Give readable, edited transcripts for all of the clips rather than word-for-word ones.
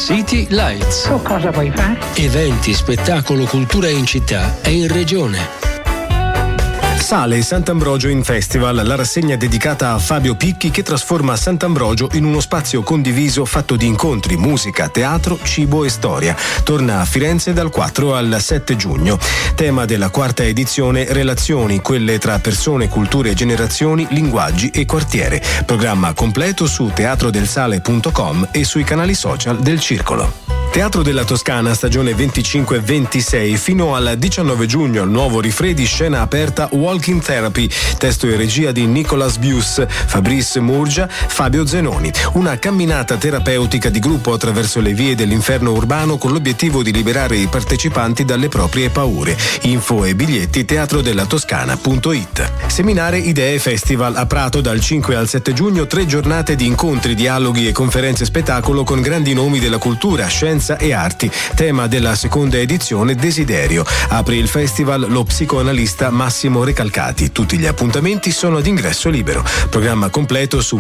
City Lights. Tu cosa vuoi fare? Eventi, spettacolo, cultura in città e in regione. Sale Sant'Ambrogio in Festival, la rassegna dedicata a Fabio Picchi che trasforma Sant'Ambrogio in uno spazio condiviso fatto di incontri, musica, teatro, cibo e storia. Torna a Firenze dal 4 al 7 giugno. Tema della quarta edizione: relazioni, quelle tra persone, culture, generazioni, linguaggi e quartiere. Programma completo su teatrodelsale.com e sui canali social del Circolo. Teatro della Toscana, stagione 25-26, fino al 19 giugno al Nuovo Rifredi, scena aperta Walking Therapy, testo e regia di Nicolas Bius, Fabrice Murgia, Fabio Zenoni. Una camminata terapeutica di gruppo attraverso le vie dell'inferno urbano con l'obiettivo di liberare i partecipanti dalle proprie paure. Info e biglietti teatrodellatoscana.it. Seminare Idee Festival a Prato dal 5 al 7 giugno, 3 giornate di incontri, dialoghi e conferenze spettacolo con grandi nomi della cultura, scienza e arti. Tema della seconda edizione: desiderio. Apre il festival lo psicoanalista Massimo Recalcati. Tutti gli appuntamenti sono ad ingresso libero. Programma completo su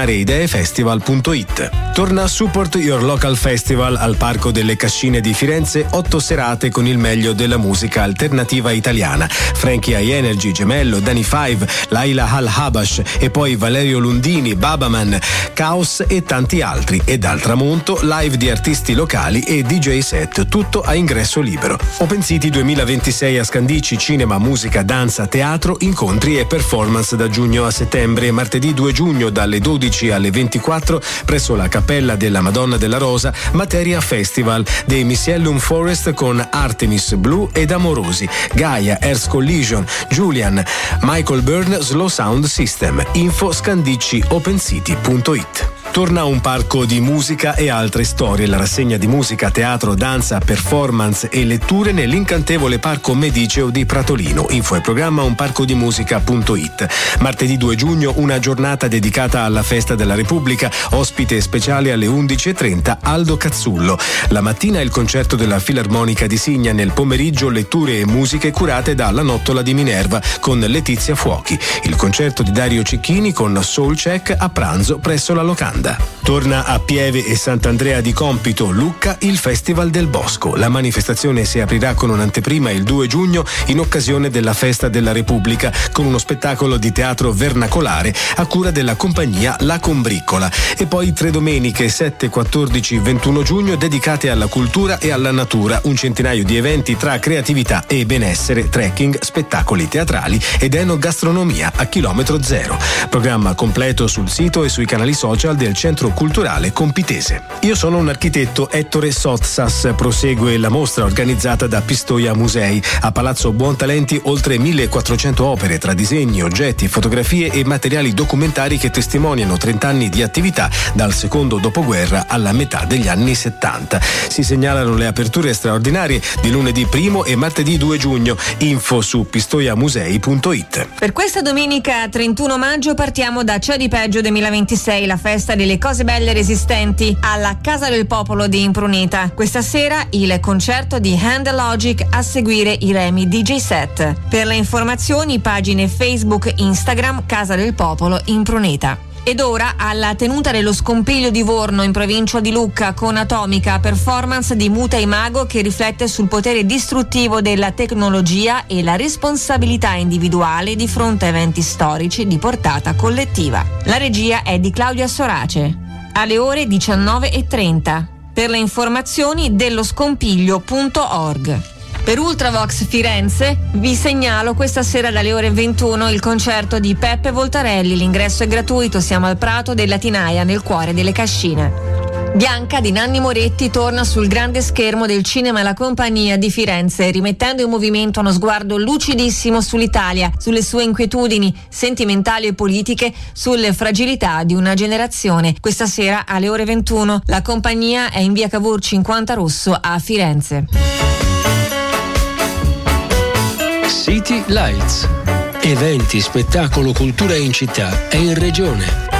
seminarieideefestival.it. Torna Support Your Local Festival al Parco delle Cascine di Firenze, 8 serate con il meglio della musica alternativa italiana. Frankie High Energy, Gemello, Danny Five, Laila Al-Habash e poi Valerio Lundini, Babaman, Caos e tanti altri. E dal tramonto live di artisti locali e DJ set, tutto a ingresso libero. Open City 2026 a Scandicci, cinema, musica, danza, teatro, incontri e performance da giugno a settembre. Martedì 2 giugno dalle 12 alle 24 presso la Cappella della Madonna della Rosa, Materia Festival dei Miscellum Forest con Artemis, Blue ed Amorosi, Gaia, Earth Collision, Julian, Michael Byrne, Slow Sound System. Info scandicci.opencity.it. Torna un parco di musica e altre storie, la rassegna di musica, teatro, danza, performance e letture nell'incantevole Parco Mediceo di Pratolino. Info e programma unparcodimusica.it. Martedì 2 giugno una giornata dedicata alla Festa della Repubblica, ospite speciale alle 11.30 Aldo Cazzullo. La mattina il concerto della Filarmonica di Signa, nel pomeriggio letture e musiche curate dalla Nottola di Minerva con Letizia Fuochi. Il concerto di Dario Cecchini con Soul Check a pranzo presso la locanda. Torna a Pieve e Sant'Andrea di Compito, Lucca, il Festival del Bosco. La manifestazione si aprirà con un'anteprima il 2 giugno in occasione della Festa della Repubblica con uno spettacolo di teatro vernacolare a cura della compagnia La Combriccola e poi 3 domeniche 7, 14, 21 giugno dedicate alla cultura e alla natura, un centinaio di eventi tra creatività e benessere, trekking, spettacoli teatrali ed enogastronomia a chilometro zero. Programma completo sul sito e sui canali social del Centro Culturale Compitese. Io sono un architetto, Ettore Sotsas. Prosegue la mostra organizzata da Pistoia Musei. A Palazzo Buontalenti oltre 1400 opere tra disegni, oggetti, fotografie e materiali documentari che testimoniano 30 anni di attività dal secondo dopoguerra alla metà degli anni 70. Si segnalano le aperture straordinarie di lunedì 1 e martedì 2 giugno. Info su pistoiamusei.it. Per questa domenica 31 maggio partiamo da C'è di peggio 2026, la festa delle cose belle resistenti alla Casa del Popolo di Impruneta. Questa sera il concerto di Hand Logic, a seguire i Remi DJ set. Per le informazioni pagine Facebook, Instagram Casa del Popolo Impruneta. Ed ora alla tenuta dello Scompiglio di Vorno in provincia di Lucca con Atomica, performance di Muta Imago che riflette sul potere distruttivo della tecnologia e la responsabilità individuale di fronte a eventi storici di portata collettiva. La regia è di Claudia Sorace. Alle ore 19:30. Per le informazioni delloscompiglio.org. Per Ultravox Firenze vi segnalo questa sera dalle ore 21 il concerto di Peppe Voltarelli. L'ingresso è gratuito, siamo al Prato della Tinaia nel cuore delle Cascine. Bianca di Nanni Moretti torna sul grande schermo del Cinema La Compagnia di Firenze, rimettendo in movimento uno sguardo lucidissimo sull'Italia, sulle sue inquietudini sentimentali e politiche, sulle fragilità di una generazione. Questa sera alle ore 21 La Compagnia è in via Cavour 50 Rosso a Firenze. City Lights. Eventi, spettacolo, cultura in città e in regione.